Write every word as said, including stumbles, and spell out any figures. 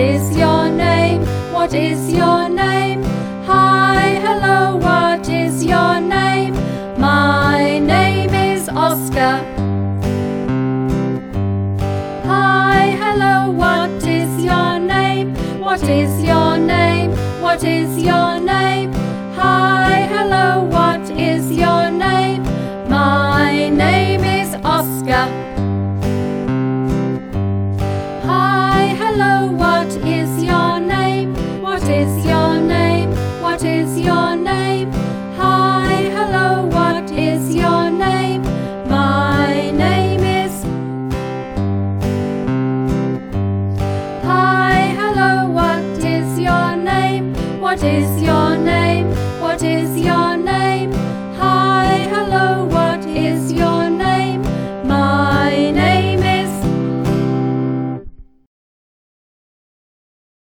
is your name? What is your name? Hi, hello, what is your name? My name is Oscar. Hi, hello, what is your name? What is your name? What is your name?